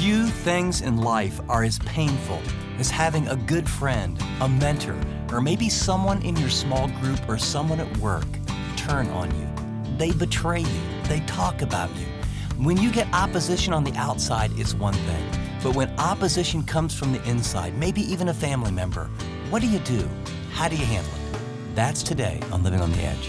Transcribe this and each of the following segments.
Few things in life are as painful as having a good friend, a mentor, or maybe someone in your small group or someone at work turn on you. They betray you. They talk about you. When you get opposition on the outside, it's one thing. But when opposition comes from the inside, maybe even a family member, what do you do? How do you handle it? That's today on Living on the Edge.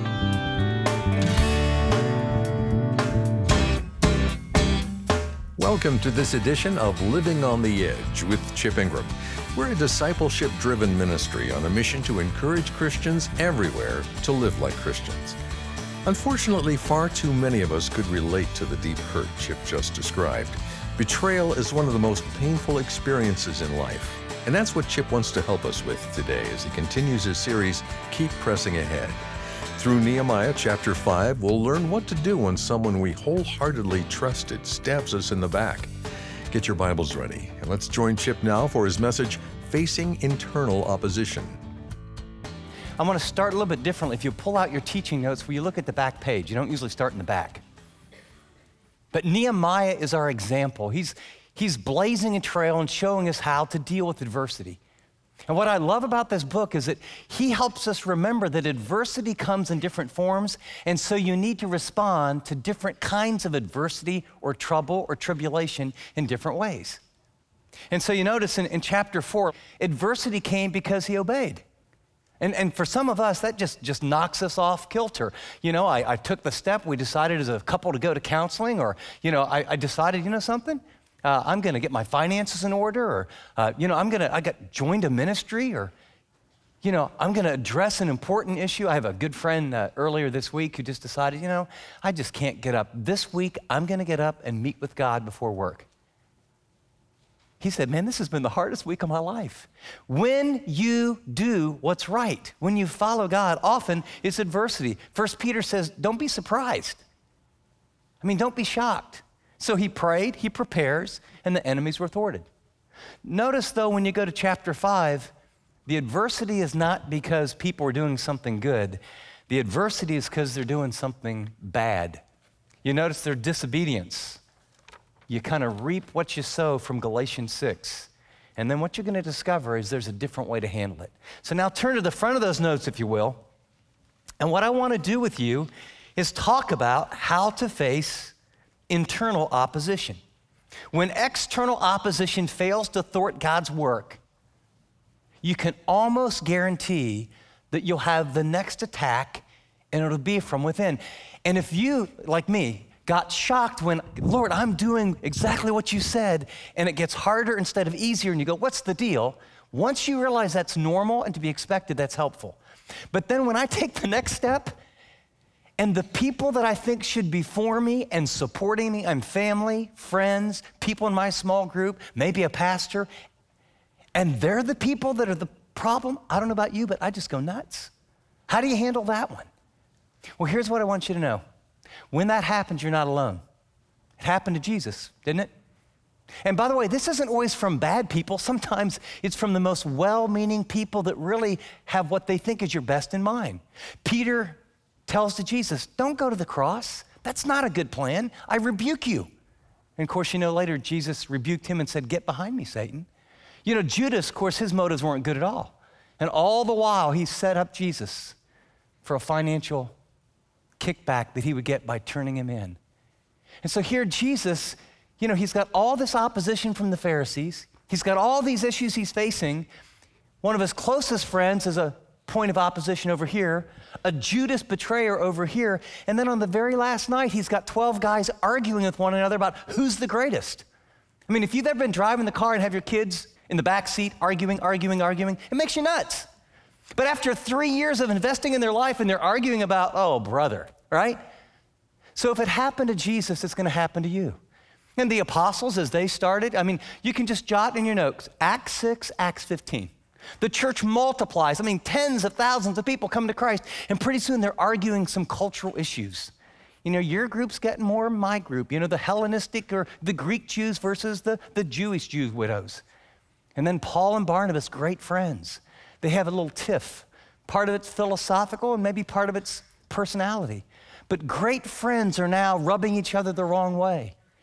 Welcome to this edition of Living on the Edge with Chip Ingram. We're a discipleship-driven ministry on a mission to encourage Christians everywhere to live like Christians. Unfortunately, far too many of us could relate to the deep hurt Chip just described. Betrayal is one of the most painful experiences in life, and that's what Chip wants to help us with today as he continues his series, Keep Pressing Ahead. Through Nehemiah chapter 5, we'll learn what to do when someone we wholeheartedly trusted stabs us in the back. Get your Bibles ready, and let's join Chip now for his message, Facing Internal Opposition. I want to start a little bit differently. If you pull out your teaching notes, when you look at the back page, you don't usually start in the back. But Nehemiah is our example. He's blazing a trail and showing us how to deal with adversity. And what I love about this book is that he helps us remember that adversity comes in different forms, and so you need to respond to different kinds of adversity or trouble or tribulation in different ways. And so you notice in chapter 4, adversity came because he obeyed. And for some of us, that just knocks us off kilter. You know, I took the step, we decided as a couple to go to counseling, or, I decided, something? I'm going to get my finances in order, or, I got joined a ministry, or, I'm going to address an important issue. I have a good friend earlier this week who just decided, I just can't get up. This week, I'm going to get up and meet with God before work. He said, man, this has been the hardest week of my life. When you do what's right, when you follow God, often it's adversity. 1 Peter says, don't be surprised. Don't be shocked. So he prayed, he prepares, and the enemies were thwarted. Notice, though, when you go to chapter 5, the adversity is not because people are doing something good. The adversity is because they're doing something bad. You notice their disobedience. You kind of reap what you sow from Galatians 6. And then what you're going to discover is there's a different way to handle it. So now turn to the front of those notes, if you will. And what I want to do with you is talk about how to face internal opposition. When external opposition fails to thwart God's work, you can almost guarantee that you'll have the next attack, and it'll be from within. And if you, like me, got shocked when, Lord, I'm doing exactly what you said, and it gets harder instead of easier, and you go, what's the deal? Once you realize that's normal and to be expected, that's helpful. But then when I take the next step, and the people that I think should be for me and supporting me, I'm family, friends, people in my small group, maybe a pastor, and they're the people that are the problem. I don't know about you, but I just go nuts. How do you handle that one? Well, here's what I want you to know. When that happens, you're not alone. It happened to Jesus, didn't it? And by the way, this isn't always from bad people. Sometimes it's from the most well-meaning people that really have what they think is your best in mind. Peter tells to Jesus, don't go to the cross. That's not a good plan. I rebuke you. And of course, later Jesus rebuked him and said, get behind me, Satan. Judas, of course, his motives weren't good at all. And all the while, he set up Jesus for a financial kickback that he would get by turning him in. And so here Jesus, he's got all this opposition from the Pharisees. He's got all these issues he's facing. One of his closest friends is a point of opposition over here, a Judas betrayer over here, and then on the very last night, he's got 12 guys arguing with one another about who's the greatest. If you've ever been driving the car and have your kids in the back seat arguing, it makes you nuts. But after 3 years of investing in their life and they're arguing about, oh, brother, right? So if it happened to Jesus, it's going to happen to you. And the apostles, as they started, you can just jot in your notes, Acts 6, Acts 15. The church multiplies. Tens of thousands of people come to Christ, and pretty soon they're arguing some cultural issues. Your group's getting more than my group. The Hellenistic or the Greek Jews versus the Jewish Jew widows. And then Paul and Barnabas, great friends. They have a little tiff. Part of it's philosophical and maybe part of it's personality. But great friends are now rubbing each other the wrong way.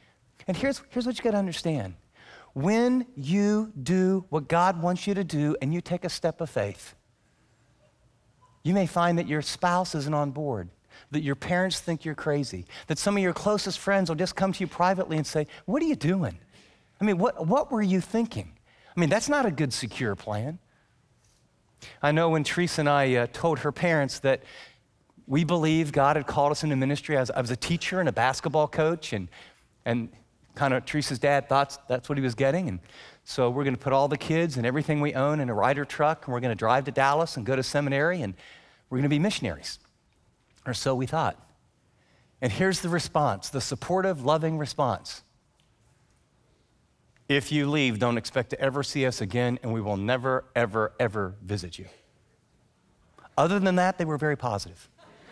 And here's what you got to understand. When you do what God wants you to do and you take a step of faith, you may find that your spouse isn't on board, that your parents think you're crazy, that some of your closest friends will just come to you privately and say, what are you doing? I mean, what were you thinking? I mean, that's not a good, secure plan. I know when Teresa and I told her parents that we believe God had called us into ministry. I was a teacher and a basketball coach, and kind of Teresa's dad thought that's what he was getting. And so we're going to put all the kids and everything we own in a Ryder truck, and we're going to drive to Dallas and go to seminary, and we're going to be missionaries. Or so we thought. And here's the response, the supportive, loving response. If you leave, don't expect to ever see us again, and we will never, ever, ever visit you. Other than that, they were very positive.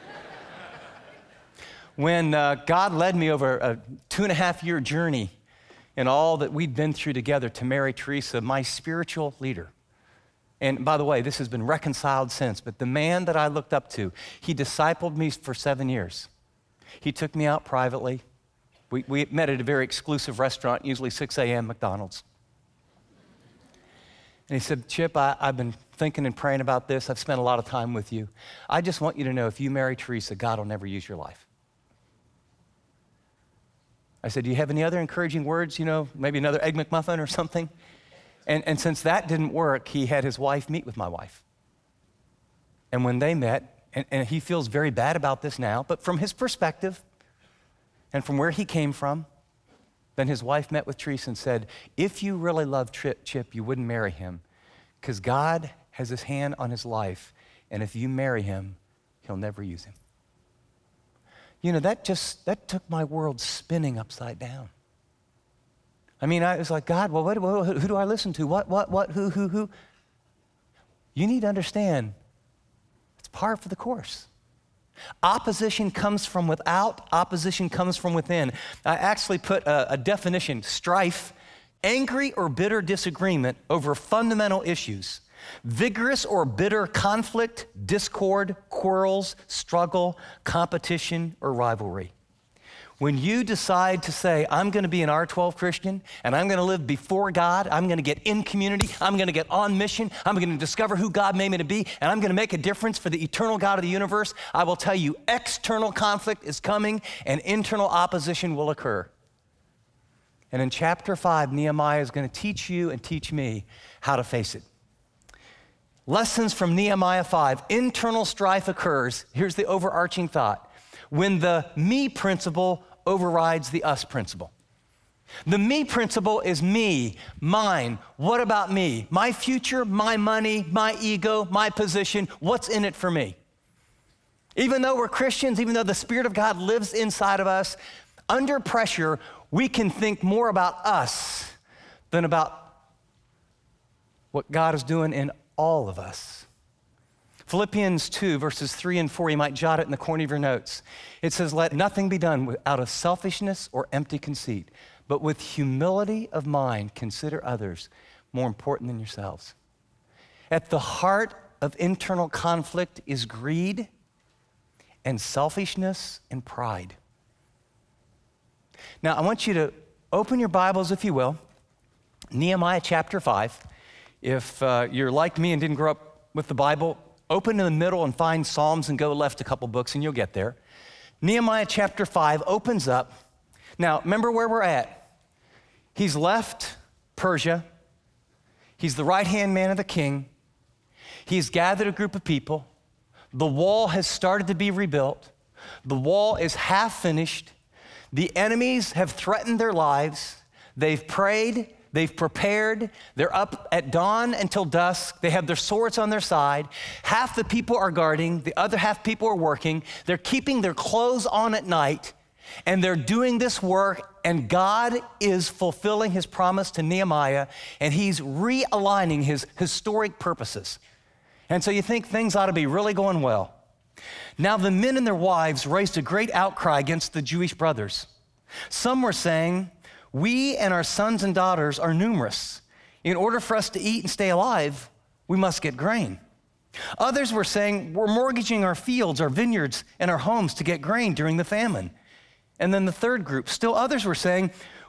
When God led me over a 2.5-year journey and all that we'd been through together to marry Teresa, my spiritual leader, and by the way, this has been reconciled since, but the man that I looked up to, he discipled me for 7 years. He took me out privately. We met at a very exclusive restaurant, usually 6 a.m., McDonald's. And he said, Chip, I've been thinking and praying about this. I've spent a lot of time with you. I just want you to know if you marry Teresa, God will never use your life. I said, do you have any other encouraging words, maybe another Egg McMuffin or something? And since that didn't work, he had his wife meet with my wife. And when they met, and he feels very bad about this now, but from his perspective and from where he came from, then his wife met with Teresa and said, if you really love Chip, you wouldn't marry him because God has his hand on his life, and if you marry him, he'll never use him. That took my world spinning upside down. I mean, I was like, God, well, who do I listen to? What, who? You need to understand, it's par for the course. Opposition comes from without, opposition comes from within. I actually put a definition, strife, angry or bitter disagreement over fundamental issues. Vigorous or bitter conflict, discord, quarrels, struggle, competition, or rivalry. When you decide to say, I'm going to be an R12 Christian, and I'm going to live before God, I'm going to get in community, I'm going to get on mission, I'm going to discover who God made me to be, and I'm going to make a difference for the eternal God of the universe, I will tell you, external conflict is coming and internal opposition will occur. And in chapter 5, Nehemiah is going to teach you and teach me how to face it. Lessons from Nehemiah 5. Internal strife occurs. Here's the overarching thought. When the me principle overrides the us principle. The me principle is me, mine, what about me? My future, my money, my ego, my position, what's in it for me? Even though we're Christians, even though the Spirit of God lives inside of us, under pressure, we can think more about us than about what God is doing in all of us. Philippians 2, verses 3 and 4, you might jot it in the corner of your notes. It says, let nothing be done out of selfishness or empty conceit, but with humility of mind, consider others more important than yourselves. At the heart of internal conflict is greed and selfishness and pride. Now, I want you to open your Bibles, if you will, Nehemiah chapter 5. If you're like me and didn't grow up with the Bible, open in the middle and find Psalms and go left a couple books and you'll get there. Nehemiah chapter 5 opens up. Now, remember where we're at. He's left Persia. He's the right-hand man of the king. He's gathered a group of people. The wall has started to be rebuilt. The wall is half finished. The enemies have threatened their lives. They've prayed. They've prepared. They're up at dawn until dusk. They have their swords on their side. Half the people are guarding. The other half people are working. They're keeping their clothes on at night, and they're doing this work, and God is fulfilling his promise to Nehemiah, and he's realigning his historic purposes. And so you think things ought to be really going well. Now the men and their wives raised a great outcry against the Jewish brothers. Some were saying, we and our sons and daughters are numerous. In order for us to eat and stay alive, we must get grain. Others were saying, we're mortgaging our fields, our vineyards, and our homes to get grain during the famine. And then the third group, still others were saying,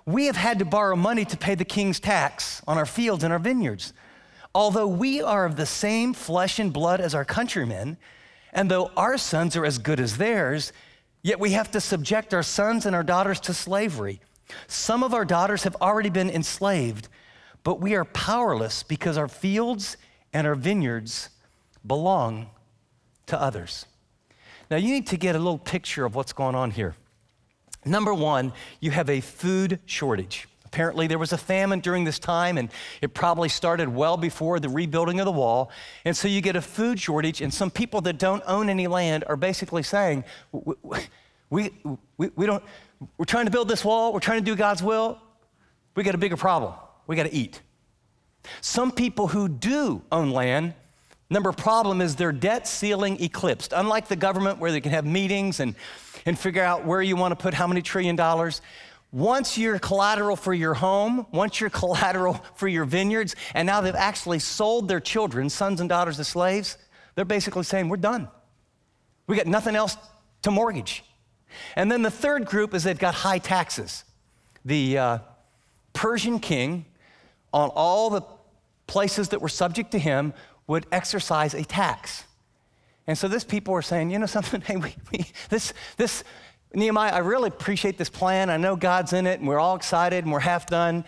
we have had to borrow money to pay the king's tax on our fields and our vineyards. Although we are of the same flesh and blood as our countrymen, and though our sons are as good as theirs, yet we have to subject our sons and our daughters to slavery. Some of our daughters have already been enslaved, but we are powerless because our fields and our vineyards belong to others. Now you need to get a little picture of what's going on here. Number one, you have a food shortage. Apparently there was a famine during this time, and it probably started well before the rebuilding of the wall. And so you get a food shortage, and some people that don't own any land are basically saying, we're trying to build this wall, we're trying to do God's will, we got a bigger problem, we got to eat. Some people who do own land, number problem is their debt ceiling eclipsed. Unlike the government where they can have meetings and figure out where you want to put how many $1 trillion, once you're collateral for your home, once you're collateral for your vineyards, and now they've actually sold their children, sons and daughters, as slaves, they're basically saying, we're done. We got nothing else to mortgage. And then the third group is they've got high taxes. The Persian king, on all the places that were subject to him, would exercise a tax. And so this people are saying, you know something, hey, this Nehemiah, I really appreciate this plan. I know God's in it, and we're all excited, and we're half done.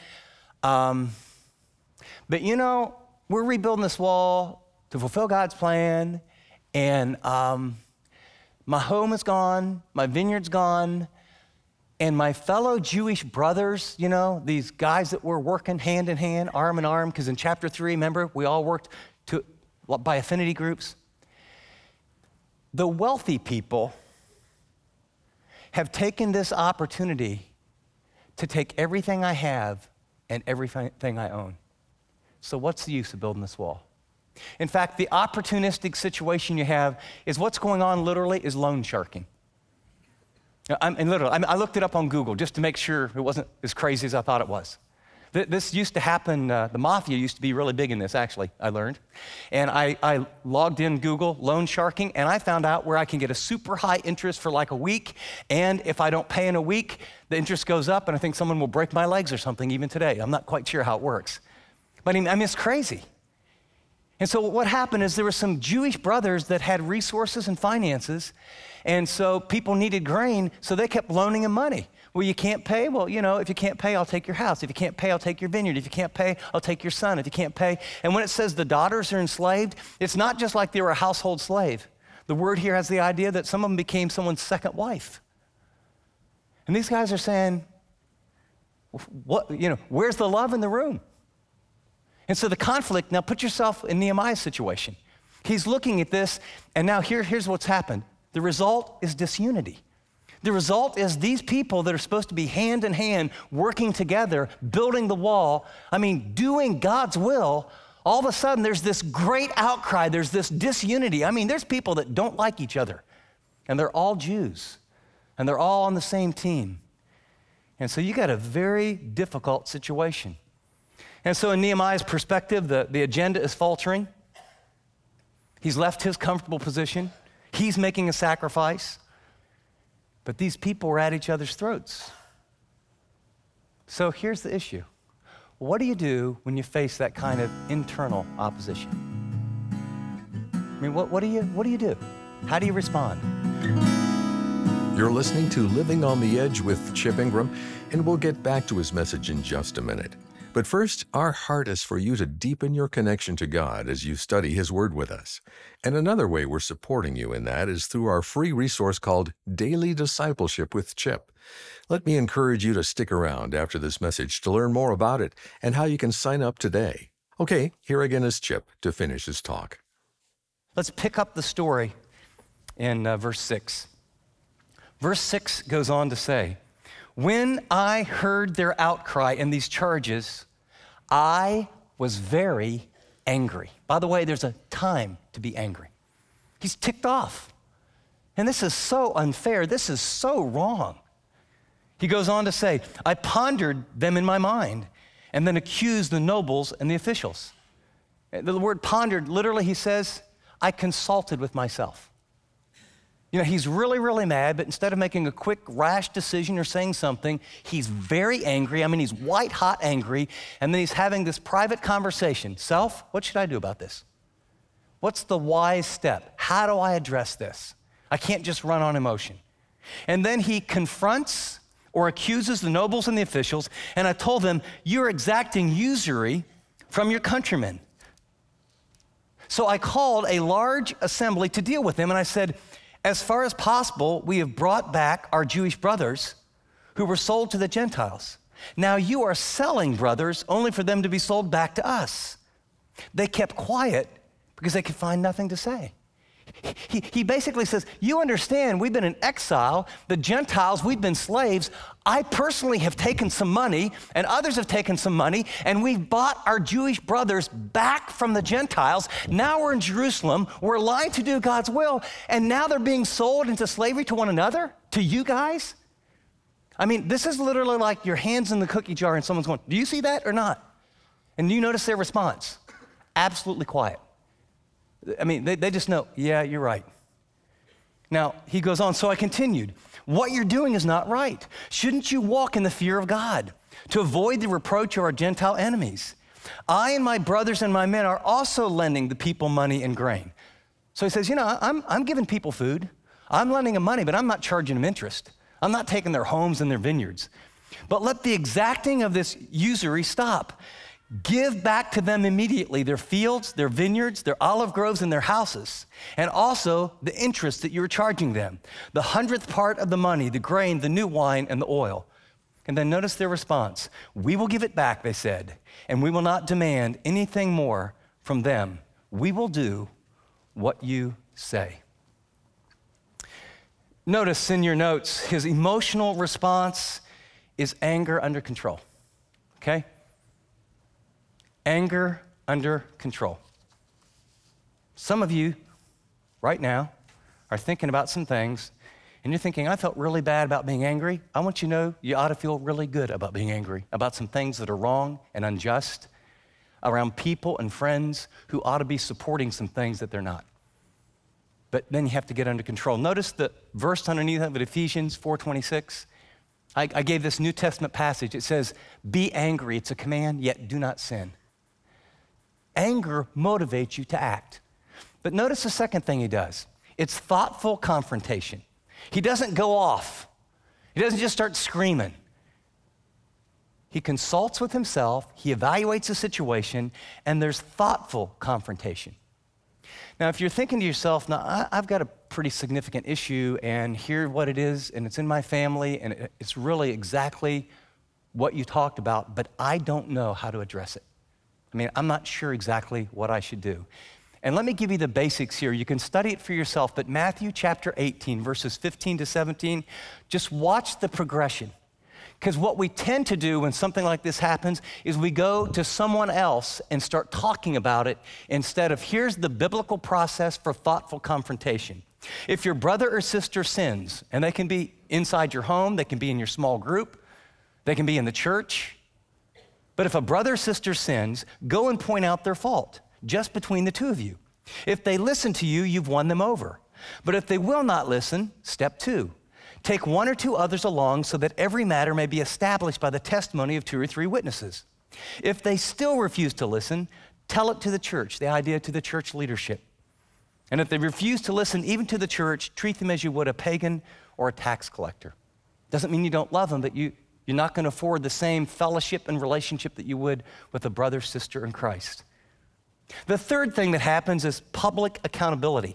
But you know, we're rebuilding this wall to fulfill God's plan, and my home is gone, my vineyard's gone, and my fellow Jewish brothers, you know, these guys that were working hand in hand, arm in arm, because in chapter 3, remember, we all worked by affinity groups. The wealthy people have taken this opportunity to take everything I have and everything I own. So what's the use of building this wall? In fact, the opportunistic situation you have is what's going on literally is loan sharking. I looked it up on Google just to make sure it wasn't as crazy as I thought it was. This used to happen, the mafia used to be really big in this, actually, I learned. And I logged in Google, loan sharking, and I found out where I can get a super high interest for like a week, and if I don't pay in a week, the interest goes up, and I think someone will break my legs or something even today. I'm not quite sure how it works. But I mean, it's crazy. And so what happened is there were some Jewish brothers that had resources and finances, and so people needed grain, so they kept loaning them money. Well, you can't pay? Well, you know, if you can't pay, I'll take your house. If you can't pay, I'll take your vineyard. If you can't pay, I'll take your son. If you can't pay. And when it says the daughters are enslaved, it's not just like they were a household slave. The word here has the idea that some of them became someone's second wife. And these guys are saying, what, you know, where's the love in the room? And so the conflict, now put yourself in Nehemiah's situation. He's looking at this, and now here's what's happened. The result is disunity. The result is these people that are supposed to be hand in hand, working together, building the wall, doing God's will, all of a sudden there's this great outcry, there's this disunity. There's people that don't like each other, and they're all Jews, and they're all on the same team. And so you got a very difficult situation. And so in Nehemiah's perspective, the agenda is faltering. He's left his comfortable position. He's making a sacrifice. But these people were at each other's throats. So here's the issue. What do you do when you face that kind of internal opposition? What do you do? How do you respond? You're listening to Living on the Edge with Chip Ingram, and we'll get back to his message in just a minute. But first, our heart is for you to deepen your connection to God as you study His Word with us. And another way we're supporting you in that is through our free resource called Daily Discipleship with Chip. Let me encourage you to stick around after this message to learn more about it and how you can sign up today. Okay, here again is Chip to finish his talk. Let's pick up the story in verse 6. Verse 6 goes on to say, when I heard their outcry and these charges, I was very angry. By the way, there's a time to be angry. He's ticked off. And this is so unfair. This is so wrong. He goes on to say, I pondered them in my mind and then accused the nobles and the officials. The word pondered, literally, he says, I consulted with myself. You know, he's really, really mad, but instead of making a quick, rash decision or saying something, he's very angry. I mean, he's white hot angry, and then he's having this private conversation. Self, what should I do about this? What's the wise step? How do I address this? I can't just run on emotion. And then he confronts or accuses the nobles and the officials, and I told them, you're exacting usury from your countrymen. So I called a large assembly to deal with them, and I said, as far as possible, we have brought back our Jewish brothers who were sold to the Gentiles. Now you are selling brothers only for them to be sold back to us. They kept quiet because they could find nothing to say. He basically says, you understand, we've been in exile. The Gentiles, we've been slaves. I personally have taken some money, and others have taken some money, and we've bought our Jewish brothers back from the Gentiles. Now we're in Jerusalem. We're aligned to do God's will, and now they're being sold into slavery to one another, to you guys. I mean, this is literally like your hands in the cookie jar, and someone's going, do you see that or not? And you notice their response? Absolutely quiet. I mean, they just know, yeah, you're right. Now, he goes on, so I continued, what you're doing is not right. Shouldn't you walk in the fear of God to avoid the reproach of our Gentile enemies? I and my brothers and my men are also lending the people money and grain. So he says, you know, I'm giving people food. I'm lending them money, but I'm not charging them interest. I'm not taking their homes and their vineyards. But let the exacting of this usury stop. Give back to them immediately their fields, their vineyards, their olive groves, and their houses, and also the interest that you're charging them, the 100th part of the money, the grain, the new wine, and the oil. And then notice their response. We will give it back, they said, and we will not demand anything more from them. We will do what you say. Notice in your notes, his emotional response is anger under control, okay? Anger under control. Some of you right now are thinking about some things, and you're thinking, I felt really bad about being angry. I want you to know you ought to feel really good about being angry, about some things that are wrong and unjust, around people and friends who ought to be supporting some things that they're not. But then you have to get under control. Notice the verse underneath of it, Ephesians 4:26. I gave this New Testament passage. It says, be angry. It's a command, yet do not sin. Anger motivates you to act. But notice the second thing he does. It's thoughtful confrontation. He doesn't go off. He doesn't just start screaming. He consults with himself, he evaluates the situation, and there's thoughtful confrontation. Now, if you're thinking to yourself, now I've got a pretty significant issue, and here's what it is, and it's in my family, and it's really exactly what you talked about, but I don't know how to address it. I mean, I'm not sure exactly what I should do. And let me give you the basics here. You can study it for yourself, but Matthew chapter 18, verses 15 to 17, just watch the progression. Because what we tend to do when something like this happens is we go to someone else and start talking about it instead of here's the biblical process for thoughtful confrontation. If your brother or sister sins, and they can be inside your home, they can be in your small group, they can be in the church, but if a brother or sister sins, go and point out their fault, just between the two of you. If they listen to you, you've won them over. But if they will not listen, step 2, take 1 or 2 others along so that every matter may be established by the testimony of 2 or 3 witnesses. If they still refuse to listen, tell it to the church, the idea to the church leadership. And if they refuse to listen even to the church, treat them as you would a pagan or a tax collector. Doesn't mean you don't love them, but you're not going to afford the same fellowship and relationship that you would with a brother, sister in Christ. The third thing that happens is public accountability.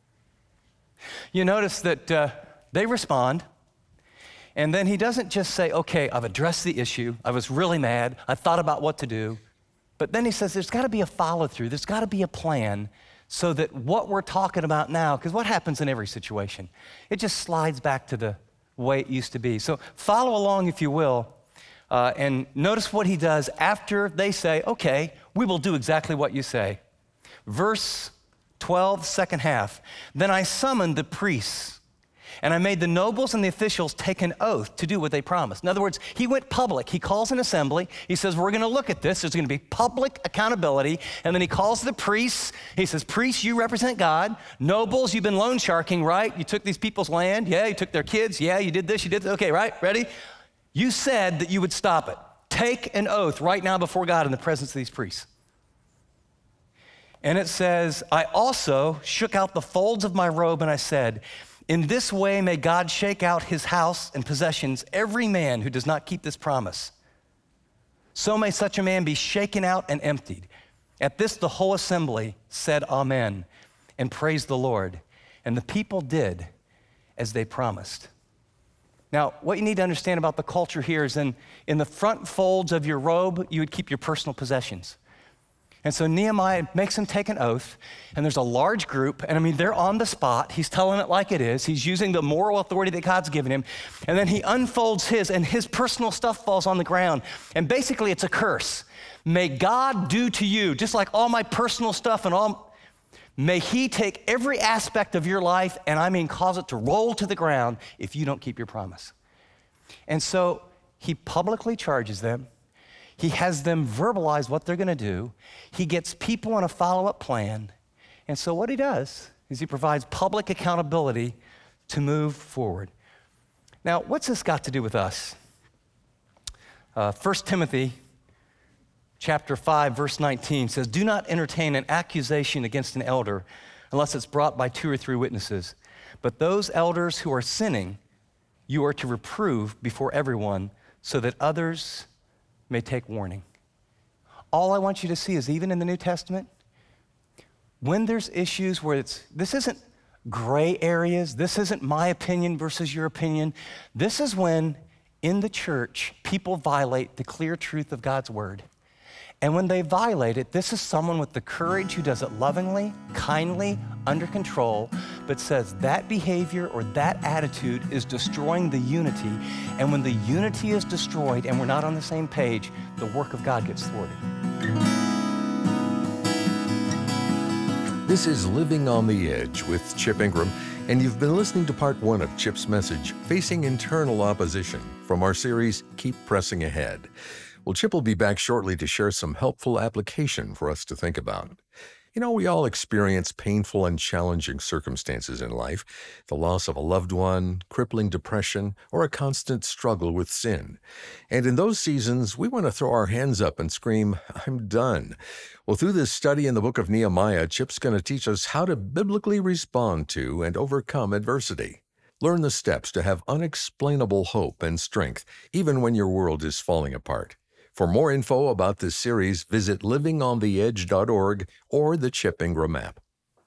You notice that they respond, and then he doesn't just say, okay, I've addressed the issue, I was really mad, I thought about what to do, but then he says there's got to be a follow-through, there's got to be a plan so that what we're talking about now, because what happens in every situation? It just slides back to the way it used to be. So follow along, if you will, and notice what he does after they say, okay, we will do exactly what you say. Verse 12, second half, then I summoned the priests And I made the nobles and the officials take an oath to do what they promised. In other words, he went public. He calls an assembly. He says, we're going to look at this. There's going to be public accountability. And then he calls the priests. He says, priests, you represent God. Nobles, you've been loan sharking, right? You took these people's land. Yeah, you took their kids. Yeah, you did this, you did this. Okay, right? Ready? You said that you would stop it. Take an oath right now before God in the presence of these priests. And it says, I also shook out the folds of my robe and I said, in this way may God shake out his house and possessions, every man who does not keep this promise. So may such a man be shaken out and emptied. At this, the whole assembly said amen and praised the Lord. And the people did as they promised. Now, what you need to understand about the culture here is in the front folds of your robe, you would keep your personal possessions. And so Nehemiah makes him take an oath, and there's a large group, and I mean, they're on the spot. He's telling it like it is. He's using the moral authority that God's given him, and then he unfolds his, and his personal stuff falls on the ground. And basically, it's a curse. May God do to you, just like all my personal stuff and all, may he take every aspect of your life, and I mean cause it to roll to the ground if you don't keep your promise. And so he publicly charges them. He has them verbalize what they're going to do. He gets people on a follow-up plan. And so what he does is he provides public accountability to move forward. Now, what's this got to do with us? 1 Timothy chapter 5, verse 19 says, do not entertain an accusation against an elder unless it's brought by 2 or 3 witnesses. But those elders who are sinning, you are to reprove before everyone so that others may take warning. All I want you to see is even in the New Testament, when there's issues where this isn't gray areas, this isn't my opinion versus your opinion, this is when in the church people violate the clear truth of God's word. And when they violate it, this is someone with the courage who does it lovingly, kindly, under control, but says that behavior or that attitude is destroying the unity. And when the unity is destroyed and we're not on the same page, the work of God gets thwarted. This is Living on the Edge with Chip Ingram, and you've been listening to part 1 of Chip's message, Facing Internal Opposition, from our series, Keep Pressing Ahead. Well, Chip will be back shortly to share some helpful application for us to think about. You know, we all experience painful and challenging circumstances in life, the loss of a loved one, crippling depression, or a constant struggle with sin. And in those seasons, we want to throw our hands up and scream, I'm done. Well, through this study in the book of Nehemiah, Chip's going to teach us how to biblically respond to and overcome adversity. Learn the steps to have unexplainable hope and strength, even when your world is falling apart. For more info about this series, visit livingontheedge.org or the Chip Ingram app.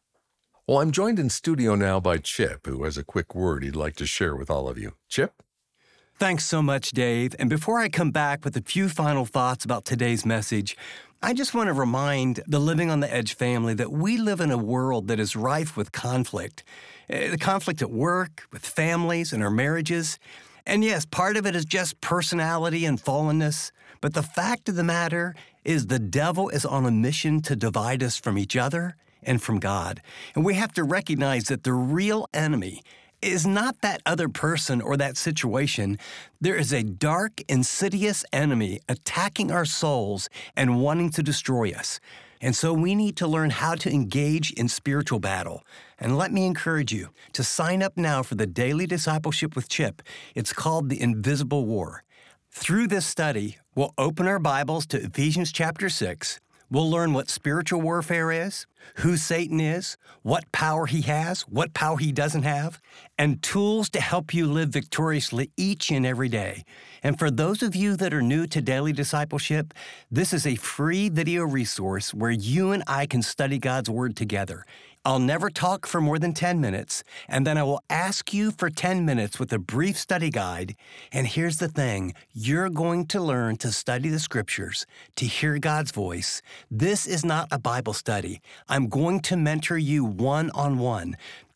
Well, I'm joined in studio now by Chip, who has a quick word he'd like to share with all of you. Chip? Thanks so much, Dave. And before I come back with a few final thoughts about today's message, I just want to remind the Living on the Edge family that we live in a world that is rife with conflict. The conflict at work, with families and our marriages. And yes, part of it is just personality and fallenness. But the fact of the matter is the devil is on a mission to divide us from each other and from God. And we have to recognize that the real enemy is not that other person or that situation. There is a dark, insidious enemy attacking our souls and wanting to destroy us. And so we need to learn how to engage in spiritual battle. And let me encourage you to sign up now for the Daily Discipleship with Chip. It's called The Invisible War. Through this study, we'll open our Bibles to Ephesians chapter 6. We'll learn what spiritual warfare is, who Satan is, what power he has, what power he doesn't have, and tools to help you live victoriously each and every day. And for those of you that are new to Daily Discipleship, this is a free video resource where you and I can study God's Word together. I'll never talk for more than 10 minutes, and then I will ask you for 10 minutes with a brief study guide. And here's the thing, you're going to learn to study the Scriptures, to hear God's voice. This is not a Bible study. I'm going to mentor you one-on-one.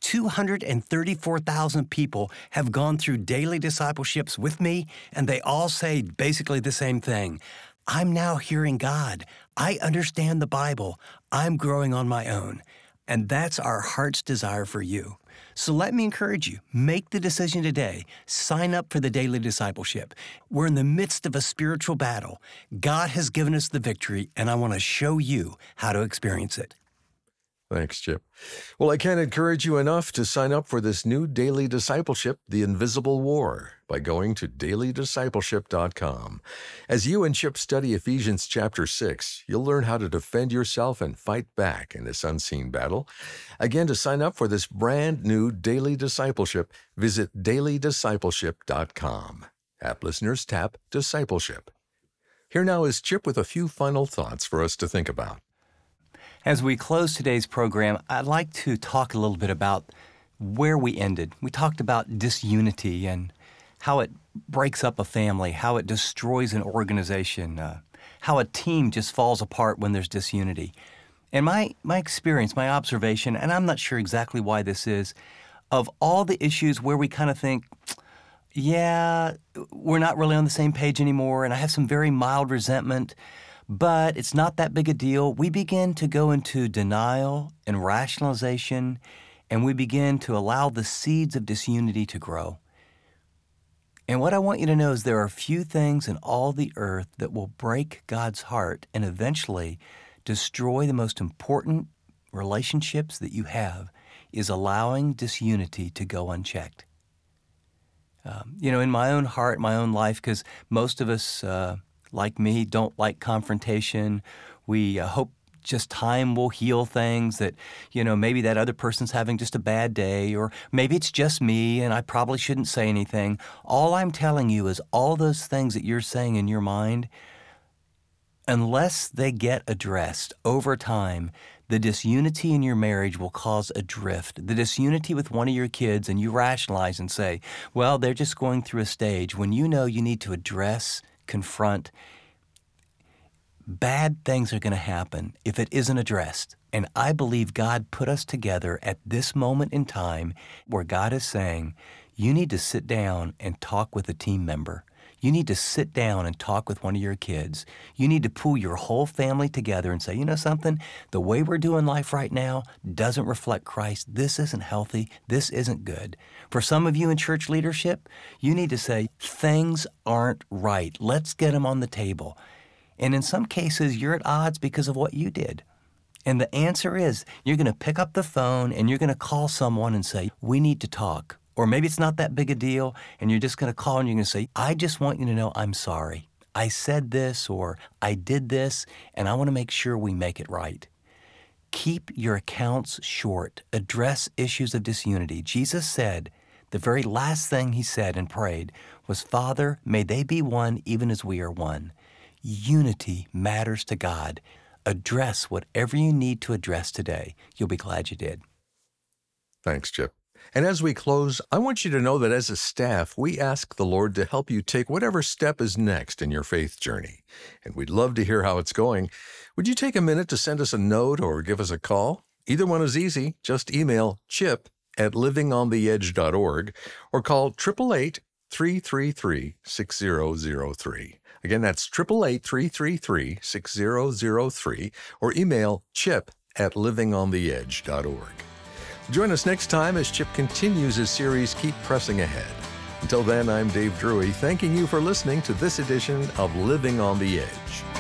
234,000 people have gone through daily discipleships with me, and they all say basically the same thing. I'm now hearing God. I understand the Bible. I'm growing on my own. And that's our heart's desire for you. So let me encourage you, make the decision today. Sign up for the Daily Discipleship. We're in the midst of a spiritual battle. God has given us the victory, and I want to show you how to experience it. Thanks, Chip. Well, I can't encourage you enough to sign up for this new daily discipleship, The Invisible War, by going to dailydiscipleship.com. As you and Chip study Ephesians chapter 6, you'll learn how to defend yourself and fight back in this unseen battle. Again, to sign up for this brand new daily discipleship, visit dailydiscipleship.com. App listeners tap Discipleship. Here now is Chip with a few final thoughts for us to think about. As we close today's program, I'd like to talk a little bit about where we ended. We talked about disunity and how it breaks up a family, how it destroys an organization, how a team just falls apart when there's disunity. And my experience, my observation, and I'm not sure exactly why this is, of all the issues where we kind of think, yeah, we're not really on the same page anymore, and I have some very mild resentment, but it's not that big a deal. We begin to go into denial and rationalization, and we begin to allow the seeds of disunity to grow. And what I want you to know is there are few things in all the earth that will break God's heart and eventually destroy the most important relationships that you have is allowing disunity to go unchecked. In my own heart, my own life, because most of us like me, don't like confrontation. We hope just time will heal things, that, maybe that other person's having just a bad day, or maybe it's just me and I probably shouldn't say anything. All I'm telling you is all those things that you're saying in your mind, unless they get addressed over time, the disunity in your marriage will cause a drift. The disunity with one of your kids, and you rationalize and say, well, they're just going through a stage, when you know you need to address, confront. Bad things are going to happen if it isn't addressed. And I believe God put us together at this moment in time where God is saying, you need to sit down and talk with a team member. You need to sit down and talk with one of your kids. You need to pull your whole family together and say, you know something? The way we're doing life right now doesn't reflect Christ. This isn't healthy. This isn't good. For some of you in church leadership, you need to say, things aren't right. Let's get them on the table. And in some cases, you're at odds because of what you did. And the answer is, you're going to pick up the phone and you're going to call someone and say, we need to talk. Or maybe it's not that big a deal, and you're just going to call and you're going to say, I just want you to know I'm sorry. I said this or I did this, and I want to make sure we make it right. Keep your accounts short. Address issues of disunity. Jesus said, the very last thing he said and prayed was, Father, may they be one even as we are one. Unity matters to God. Address whatever you need to address today. You'll be glad you did. Thanks, Chip. And as we close, I want you to know that as a staff, we ask the Lord to help you take whatever step is next in your faith journey. And we'd love to hear how it's going. Would you take a minute to send us a note or give us a call? Either one is easy. Just email chip@livingontheedge.org or call 888-333-6003. Again, that's 888-333-6003 or email chip@livingontheedge.org. Join us next time as Chip continues his series, Keep Pressing Ahead. Until then, I'm Dave Drury, thanking you for listening to this edition of Living on the Edge.